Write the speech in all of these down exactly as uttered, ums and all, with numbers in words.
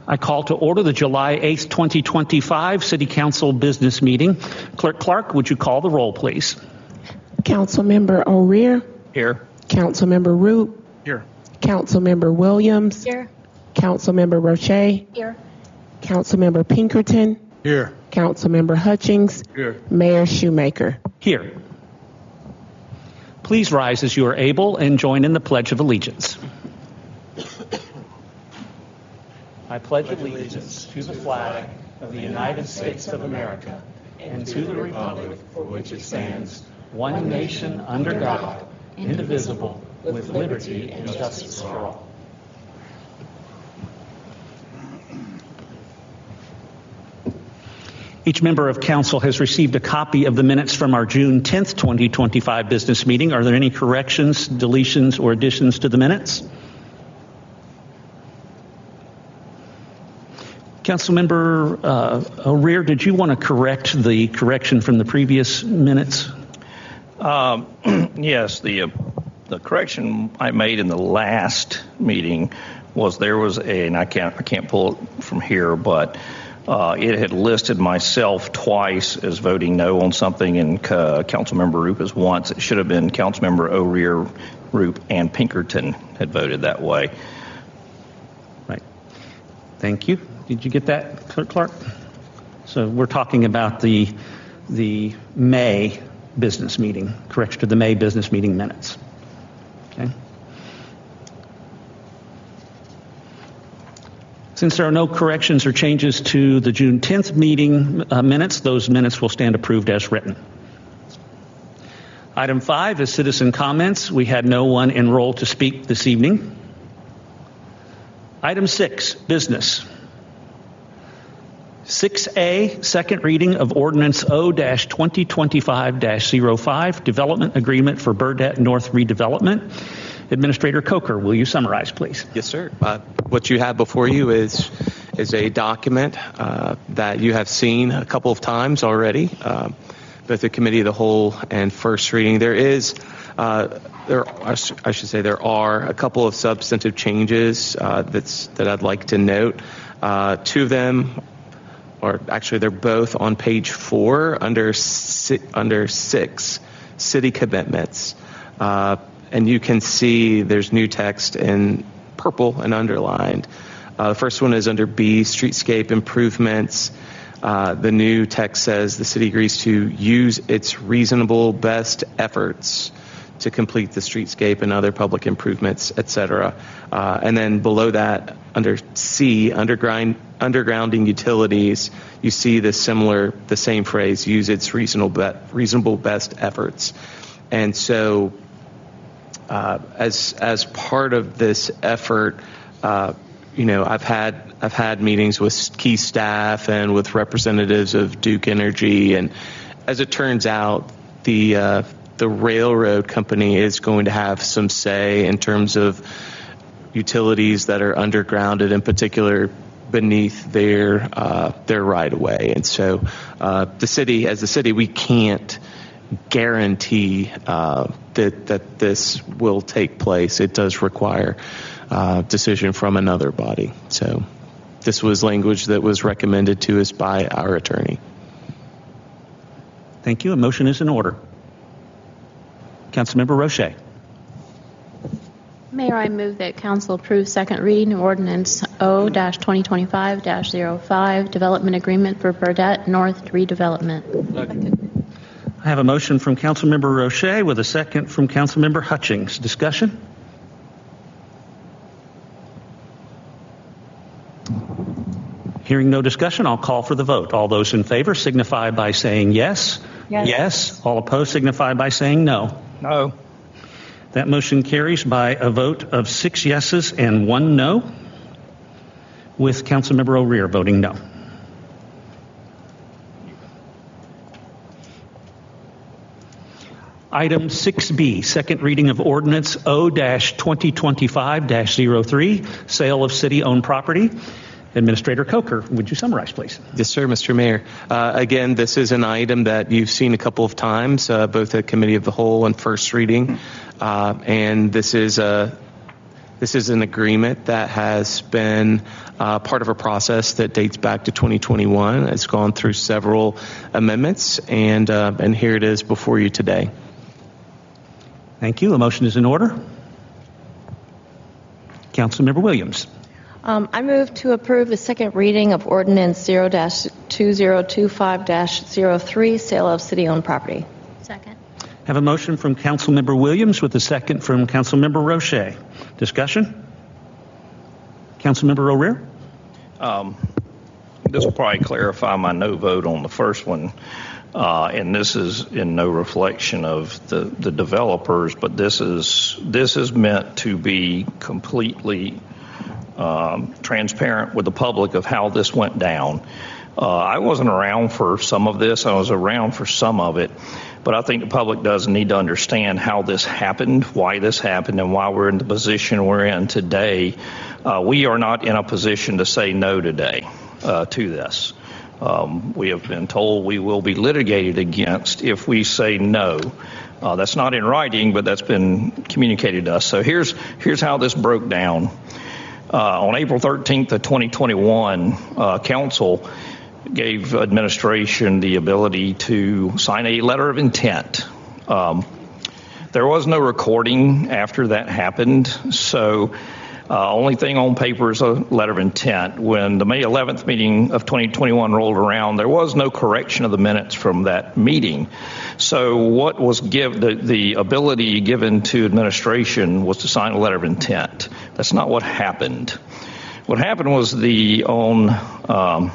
I call to order the July eighth, twenty twenty-five City Council business meeting. Clerk Clark, would you call the roll, please? Councilmember O'Rear. Here. Councilmember Root. Here. Councilmember Williams. Here. Councilmember Roche. Here. Councilmember Pinkerton. Here. Councilmember Hutchings. Here. Mayor Shoemaker. Here. Please rise as you are able and join in the Pledge of Allegiance. I pledge allegiance to the flag of the United States of America and to the republic for which it stands, one nation under God, indivisible, with liberty and justice for all. Each member of council has received a copy of the minutes from our June tenth, twenty twenty-five business meeting. Are there any corrections, deletions, or additions to the minutes? Councilmember uh, O'Rear, did you want to correct the correction from the previous minutes? Um, yes, the uh, the correction I made in the last meeting was there was a, and I can't I can't pull it from here, but uh, it had listed myself twice as voting no on something, and uh, Councilmember Roop as once. It should have been Councilmember O'Rear, Roop, and Pinkerton had voted that way. Right. Thank you. Did you get that, Clerk Clark? So we're talking about the the May business meeting, correction to the May business meeting minutes. Okay. Since there are no corrections or changes to the June tenth meeting uh, minutes, those minutes will stand approved as written. Item five is citizen comments. We had no one enrolled to speak this evening. Item six, business. six A, second reading of Ordinance O twenty twenty-five dash zero five, Development Agreement for Burdett North Redevelopment. Administrator Coker, will you summarize, please? Yes, sir. Uh, what you have before you is is a document uh, that you have seen a couple of times already, uh, both the Committee of the Whole and first reading. There is, uh, there I should say, there are a couple of substantive changes uh, that's that I'd like to note. Uh, two of them. Or actually, they're both on page four under si- under six, city commitments. Uh, and you can see there's new text in purple and underlined. Uh, the first one is under B, streetscape improvements. Uh, the new text says the city agrees to use its reasonable best efforts to complete the streetscape and other public improvements, et cetera. Uh, and then below that, under C, underground undergrounding utilities, you see the similar, the same phrase, use its reasonable be- reasonable best efforts. And so, uh, as as part of this effort, uh, you know, I've had I've had meetings with key staff and with representatives of Duke Energy, and as it turns out, the uh, the railroad company is going to have some say in terms of utilities that are undergrounded, in particular beneath their uh, their right of way. And so uh, the city, as the city, we can't guarantee uh, that that this will take place. It does require uh, decision from another body. So this was language that was recommended to us by our attorney. Thank you. A motion is in order. Councilmember Roche. Mayor, I move that council approve second reading of Ordinance O twenty twenty-five dash zero five, Development Agreement for Burdett North Redevelopment. Second. I have a motion from Councilmember Roche with a second from Councilmember Hutchings. Discussion? Hearing no discussion, I'll call for the vote. All those in favor signify by saying yes. Yes. Yes. All opposed signify by saying no. No. That motion carries by a vote of six yeses and one no, with Councilmember O'Rear voting no. Item six B, second reading of Ordinance O twenty twenty-five dash zero three, sale of city-owned property. Administrator Coker, would you summarize, please? Yes, sir, Mister Mayor. Uh, again, this is an item that you've seen a couple of times, uh, both at Committee of the Whole and first reading. Uh, and this is a This is an agreement that has been uh, part of a process that dates back to twenty twenty-one. It's gone through several amendments, and uh, and here it is before you today. Thank you. A motion is in order. Councilmember Williams. Um, I move to approve the second reading of Ordinance zero two zero two five zero three, sale of city-owned property. Second. Have a motion from Councilmember Williams with a second from Councilmember Roche. Discussion? Councilmember O'Rear? Um, this will probably clarify my no vote on the first one. Uh, and this is in no reflection of the, the developers, but this is this is meant to be completely um, transparent with the public of how this went down. Uh, I wasn't around for some of this. I was around for some of it. But I think the public does need to understand how this happened, why this happened, and why we're in the position we're in today. Uh, we are not in a position to say no today uh, to this. Um, we have been told we will be litigated against if we say no. Uh, that's not in writing, but that's been communicated to us. So here's here's how this broke down. Uh, on April thirteenth of twenty twenty-one, uh, Council gave administration the ability to sign a letter of intent. Um, there was no recording after that happened, so uh, only thing on paper is a letter of intent. When the May eleventh meeting of twenty twenty-one rolled around, there was no correction of the minutes from that meeting. So what was give the, the ability given to administration was to sign a letter of intent. That's not what happened. What happened was the on um,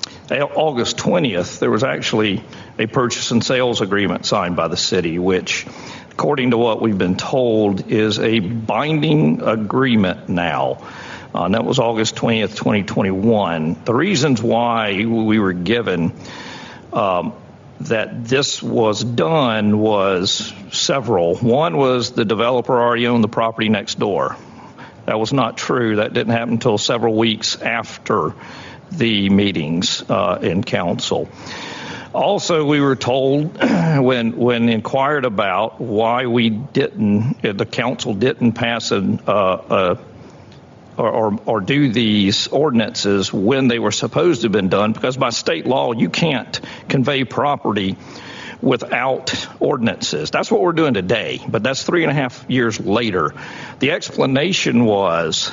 August twentieth, there was actually a purchase and sales agreement signed by the city, which, according to what we've been told, is a binding agreement now. Uh, and that was August twentieth, twenty twenty-one. The reasons why we were given um, that this was done was several. One was the developer already owned the property next door. That was not true. That didn't happen until several weeks after the meetings uh, in council. Also, we were told when when inquired about why we didn't, the council didn't pass an, uh, uh, or, or, or do these ordinances when they were supposed to have been done, because by state law you can't convey property without ordinances. That's what we're doing today, but that's three and a half years later. The explanation was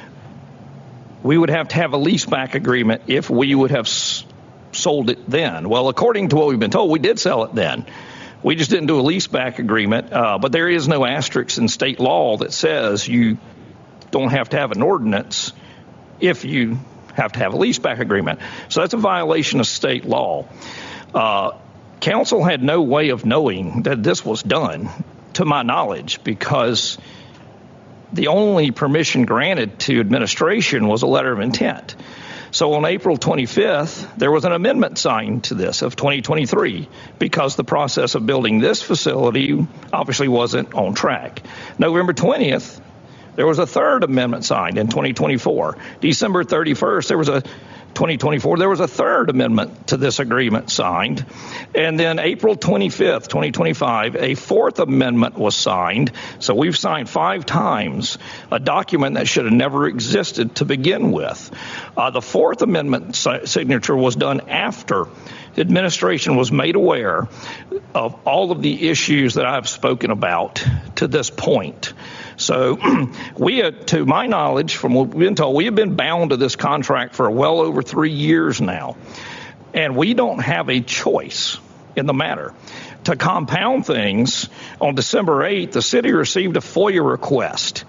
we would have to have a leaseback agreement if we would have s- sold it then. Well, according to what we've been told, we did sell it then. We just didn't do a leaseback agreement, uh, but there is no asterisk in state law that says you don't have to have an ordinance if you have to have a leaseback agreement. So that's a violation of state law. Uh, council had no way of knowing that this was done, to my knowledge, because the only permission granted to administration was a letter of intent. So on April twenty-fifth, there was an amendment signed to this of twenty twenty-three because the process of building this facility obviously wasn't on track. November twentieth, there was a third amendment signed in twenty twenty-four. December thirty-first, there was a twenty twenty-four, there was a third amendment to this agreement signed. And then April twenty-fifth, twenty twenty-five, a fourth amendment was signed. So we've signed five times a document that should have never existed to begin with. Uh, the fourth amendment si- signature was done after the administration was made aware of all of the issues that I've spoken about to this point. So we, have, to my knowledge, from what we've been told, we have been bound to this contract for well over three years now. And we don't have a choice in the matter. To compound things, on December eighth, the city received a FOIA request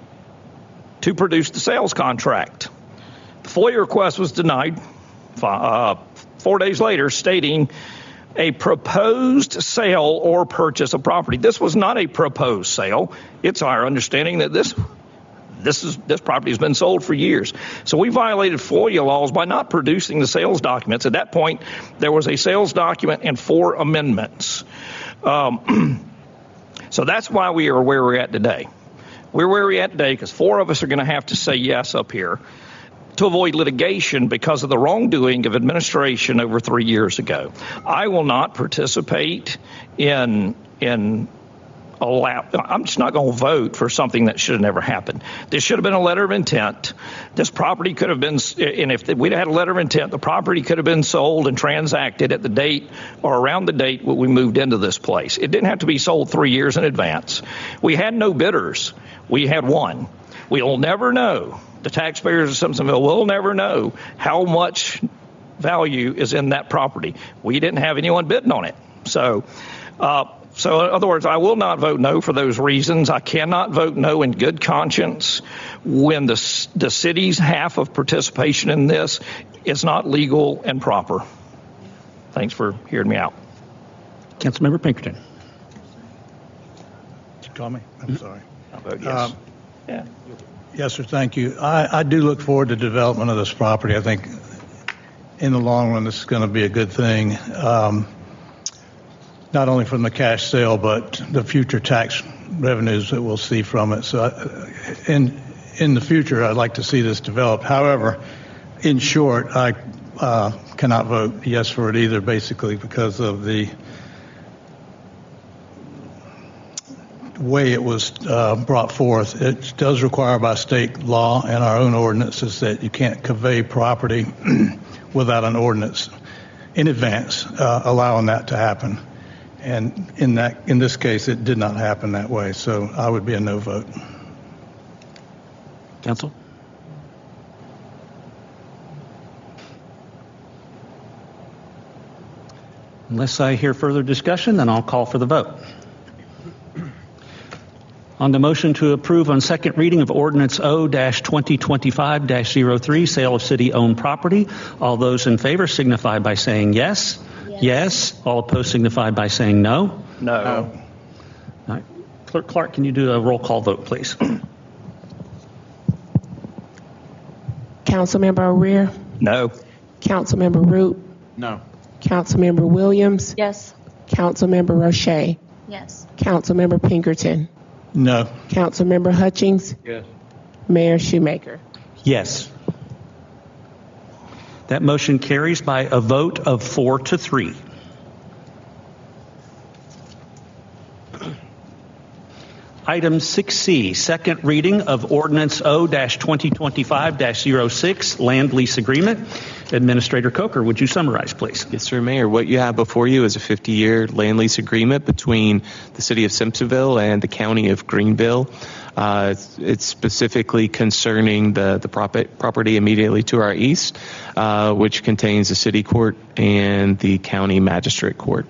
to produce the sales contract. The FOIA request was denied uh, four days later, stating a proposed sale or purchase of property. This was not a proposed sale. It's our understanding that this this is this property has been sold for years. So we violated FOIA laws by not producing the sales documents. At that point, there was a sales document and four amendments. Um, so that's why we are where we're at today. We're where we're at today because four of us are going to have to say yes up here to avoid litigation because of the wrongdoing of administration over three years ago. I will not participate in in allow. I'm just not going to vote for something that should have never happened. This should have been a letter of intent. This property could have been, and if we'd had a letter of intent, the property could have been sold and transacted at the date or around the date when we moved into this place. It didn't have to be sold three years in advance. We had no bidders. We had one. We'll never know. The taxpayers of Simpsonville will never know how much value is in that property. We didn't have anyone bidding on it. So, uh, so in other words, I will not vote no for those reasons. I cannot vote no in good conscience when the, the city's half of participation in this is not legal and proper. Thanks for hearing me out. Councilmember Pinkerton. Did you call me? I'm sorry. I vote yes. Um, yeah. Yes, sir. Thank you. I, I do look forward to development of this property. I think in the long run, this is going to be a good thing, um, not only from the cash sale, but the future tax revenues that we'll see from it. So I, in, in the future, I'd like to see this developed. However, in short, I uh, cannot vote yes for it either, basically because of the way it was uh, brought forth. It does require by state law and our own ordinances that you can't convey property without an ordinance in advance uh, allowing that to happen. And in that, in this case, it did not happen that way. So I would be a no vote. Council? Unless I hear further discussion, then I'll call for the vote. On the motion to approve on second reading of Ordinance O twenty twenty-five dash zero three, sale of city-owned property, all those in favor signify by saying yes. Yes. Yes. All opposed signify by saying no. No. No. All right. Clerk Clark, can you do a roll call vote, please? Councilmember O'Rear, No. Councilmember Root, No. Councilmember Williams, Yes. Councilmember Roche, Yes. Councilmember Pinkerton, No. Councilmember Hutchings, Yes. Mayor Shoemaker. Yes. That motion carries by a vote of four to three. Item six C, second reading of Ordinance O twenty twenty-five dash zero six, land lease agreement. Administrator Coker, would you summarize, please? Yes, sir, Mayor. What you have before you is a fifty-year land lease agreement between the city of Simpsonville and the county of Greenville. Uh, it's, it's specifically concerning the, the prop- property immediately to our east, uh, which contains the city court and the county magistrate court.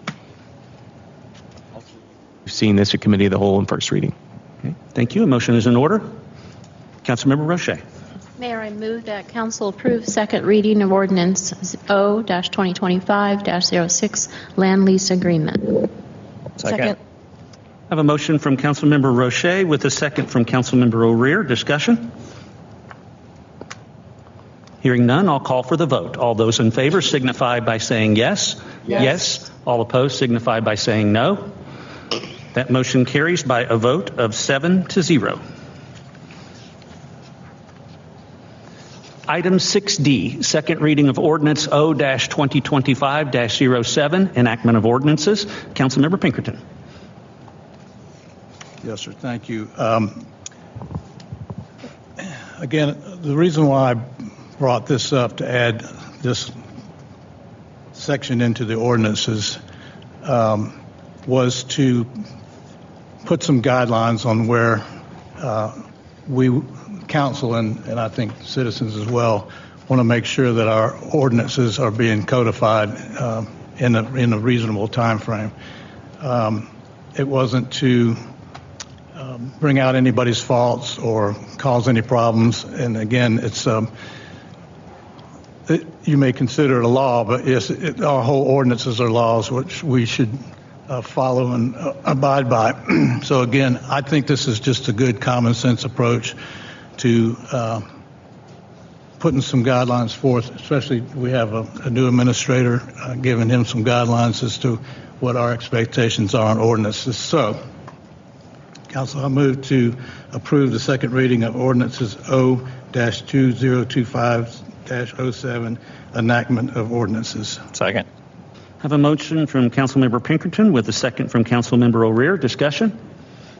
We've seen this at committee of the whole in first reading. Okay. Thank you. A motion is in order. Councilmember Roche. Mayor, I move that council approve second reading of Ordinance O twenty twenty-five dash zero six, land lease agreement. Second. I have a motion from Councilmember Roche with a second from Councilmember O'Rear. Discussion? Hearing none, I'll call for the vote. All those in favor signify by saying yes. Yes. Yes. All opposed signify by saying no. That motion carries by a vote of seven to zero. Item six D, second reading of Ordinance O twenty twenty-five dash zero seven, enactment of ordinances. Councilmember Pinkerton. Yes, sir. Thank you. Um, again, the reason why I brought this up to add this section into the ordinances um, was to put some guidelines on where uh, we, council and, and I think citizens as well, want to make sure that our ordinances are being codified uh, in a in a reasonable time frame. Um, it wasn't to um, bring out anybody's faults or cause any problems. And again, it's um, it, you may consider it a law, but yes, it, our whole ordinances are laws which we should uh, follow and uh, abide by. So again, I think this is just a good common sense approach to uh, putting some guidelines forth, especially we have a, a new administrator, uh, giving him some guidelines as to what our expectations are on ordinances. So, Council, I move to approve the second reading of ordinances O twenty twenty-five dash zero seven, enactment of ordinances. Second. I have a motion from Councilmember Pinkerton with a second from Councilmember O'Rear. Discussion?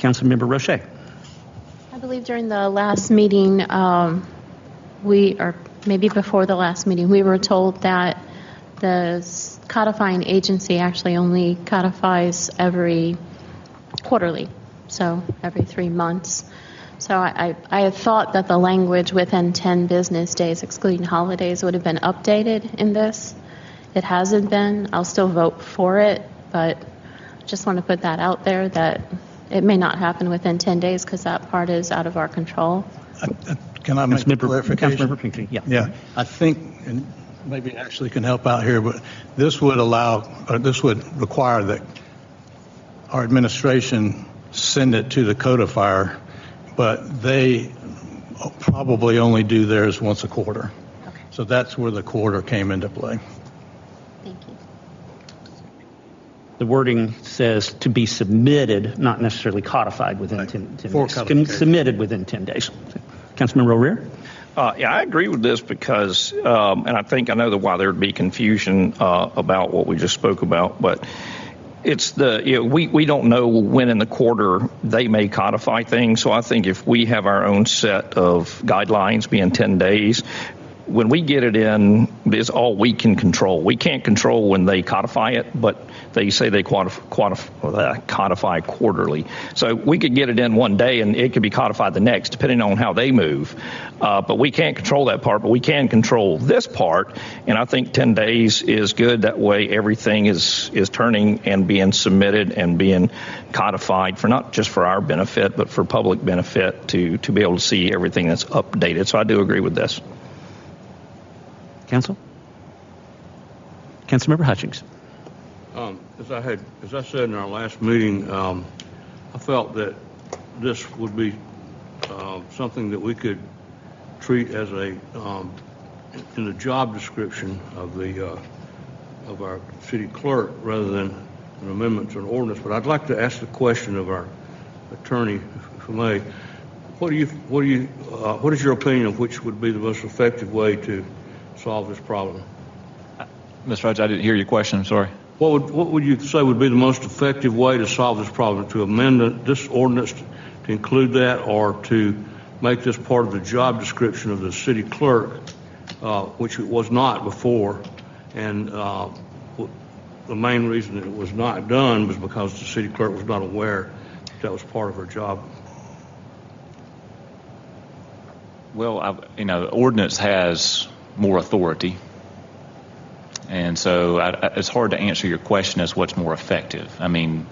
Councilmember Roche. I believe during the last meeting, um, we, or maybe before the last meeting, we were told that the codifying agency actually only codifies every quarterly, so every three months. So I, I, I had thought that the language within ten business days, excluding holidays, would have been updated in this. It hasn't been. I'll still vote for it, but just want to put that out there that it may not happen within ten days because that part is out of our control. Uh, uh, Can I make a Councilmember, clarification? Councilmember Pinckney, yeah. Yeah, I think, and maybe Ashley can help out here, but this would allow, or this would require that our administration send it to the codifier, but they probably only do theirs once a quarter. Okay. So that's where the quarter came into play. Thank you. The wording says to be submitted, not necessarily codified within Right. ten, ten For days. codification. Submitted within ten days. Councilmember O'Rear? Uh, yeah, I agree with this because, um, and I think I know the why there would be confusion uh, about what we just spoke about, but it's the, you know, we, we don't know when in the quarter they may codify things. So I think if we have our own set of guidelines, being ten days, when we get it in, it's all we can control. We can't control when they codify it, but they say they quantif- quantif- uh, codify quarterly. So we could get it in one day and it could be codified the next, depending on how they move. Uh, but we can't control that part, but we can control this part. And I think ten days is good. That way everything is, is turning and being submitted and being codified for not just for our benefit, but for public benefit to, to be able to see everything that's updated. So I do agree with this. Council? Councilmember Hutchings? Um, as I had, as I said in our last meeting, um, I felt that this would be uh, something that we could treat as a um, in the job description of the uh, of our city clerk rather than an amendment to an ordinance. But I'd like to ask the question of our attorney, if I may. What do you what do you uh, what is your opinion of which would be the most effective way to solve this problem? Mister Rhodes, I didn't hear your question. I'm sorry. What would what would you say would be the most effective way to solve this problem? To amend the, this ordinance to, to include that, or to make this part of the job description of the city clerk, uh, which it was not before, and uh, the main reason that it was not done was because the city clerk was not aware that, that was part of her job. Well, I, you know, the ordinance has more authority. And so I, I, it's hard to answer your question as what's more effective. I mean,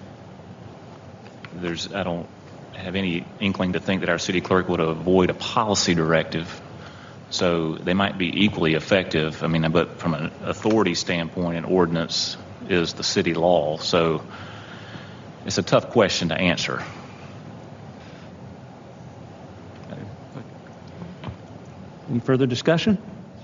there's I don't have any inkling to think that our city clerk would avoid a policy directive. So they might be equally effective. I mean, but from an authority standpoint, an ordinance is the city law. So it's a tough question to answer. Any further discussion?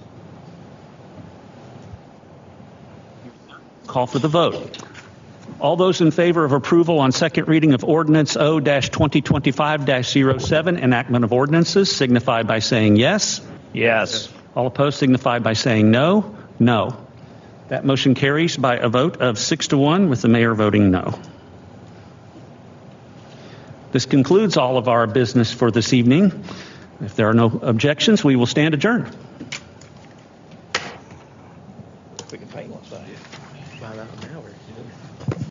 Call for the vote. All those in favor of approval on second reading of Ordinance O twenty twenty-five dash zero seven, enactment of ordinances, signify by saying yes. Yes. All opposed signify by saying no. No. That motion carries by a vote of six to one, with the mayor voting no. This concludes all of our business for this evening. If there are no objections, we will stand adjourned. We can paint one side.